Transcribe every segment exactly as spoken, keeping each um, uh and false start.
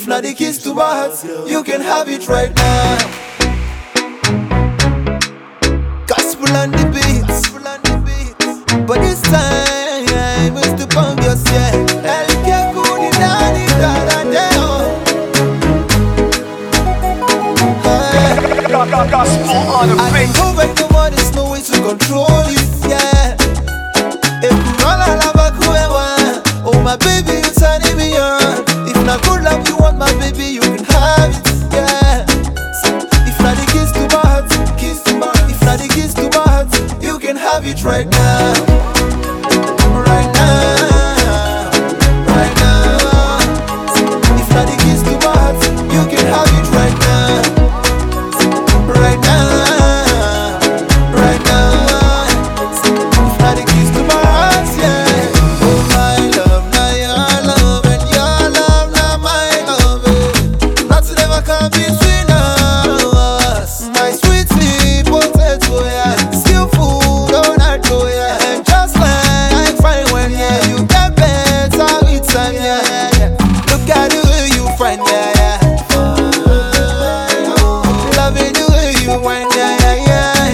If not the keys to my heart, you can have it right now. Gospel on the beats, but this time it's to pump yourself. El que cuida ni cada deo. Gospel on the I beat. can go back to what there's no way to control you, yeah. If you all I love, I could. Oh my baby, you turning me on. If not good love, you want my baby, you can have it, yeah. If not the kiss to my heart, kiss to my heart. If not the kiss to my heart, you can have it right now, right now, right now. If not the kiss to my heart, you can have it right now, right now, right now. If not the kiss to my heart, yeah. Oh my love, now your love and your love, now my love. eh. Nothing ever can be between us. My sweet sweet potato, yeah. Skillful, don't I do, yeah. And just like fine when, yeah, you get better with time, yeah, yeah, yeah. Look at the way you find, yeah, yeah. Loving the way you wind, yeah, yeah, yeah.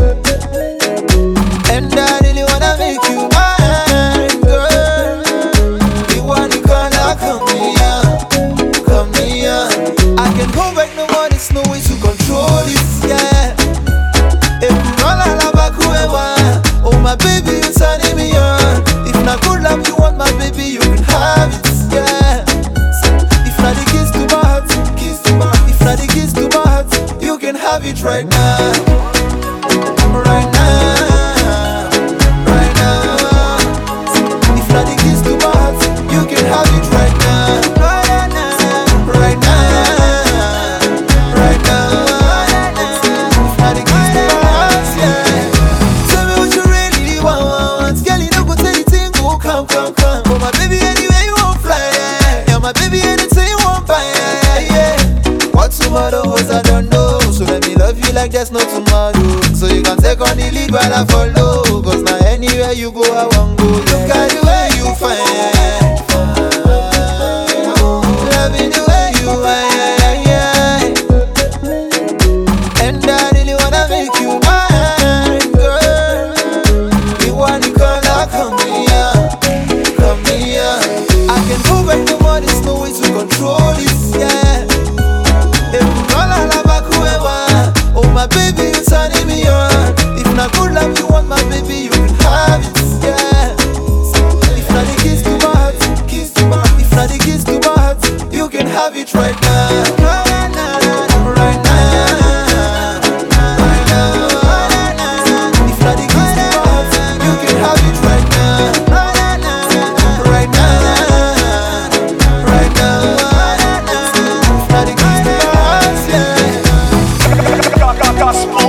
And I really wanna make you mine, girl. You wanna gonna come here, come here. I can go back no more, there's no way to control this, yeah. If you all I love, I could. Oh my baby, you turning me on. If not good love, you want my baby, you can have it, yeah. If not the kiss to my heart, kiss to my heart. If not the kiss to my heart, you can have it right now, right now, right now. If not the kiss to my heart, you can have it right now, right now, right now, right now. If not the kiss to my heart, yeah. Tell me what you really want, girl. You know go tell you thing go come, come, come. Oh my baby, anywhere you want fly, yeah. Yeah, my baby, anything you want buy, yeah, yeah. What tomorrow holds, I don't know. So let me love you like there's no tomorrow. So you can take on the lead while I follow. Cause now anywhere you go, I won't go. Look at the way you find. Loving the way you find, yeah. And I really wanna make you mine, girl. You wanna gonna come here, come here. I can go back no more, there's no way to control this, yeah. If you all I love, I could. Oh my baby, you turning me on. If not good love, you want my baby, you can have it, yeah. If not the kiss to my heart, kiss to my heart. If not the kiss to my heart, you can have it right now, right now, right now, right now. If not the kiss to my heart, you can have it right now, right now, right now, right now. If not the kiss to my heart, yeah. Gospel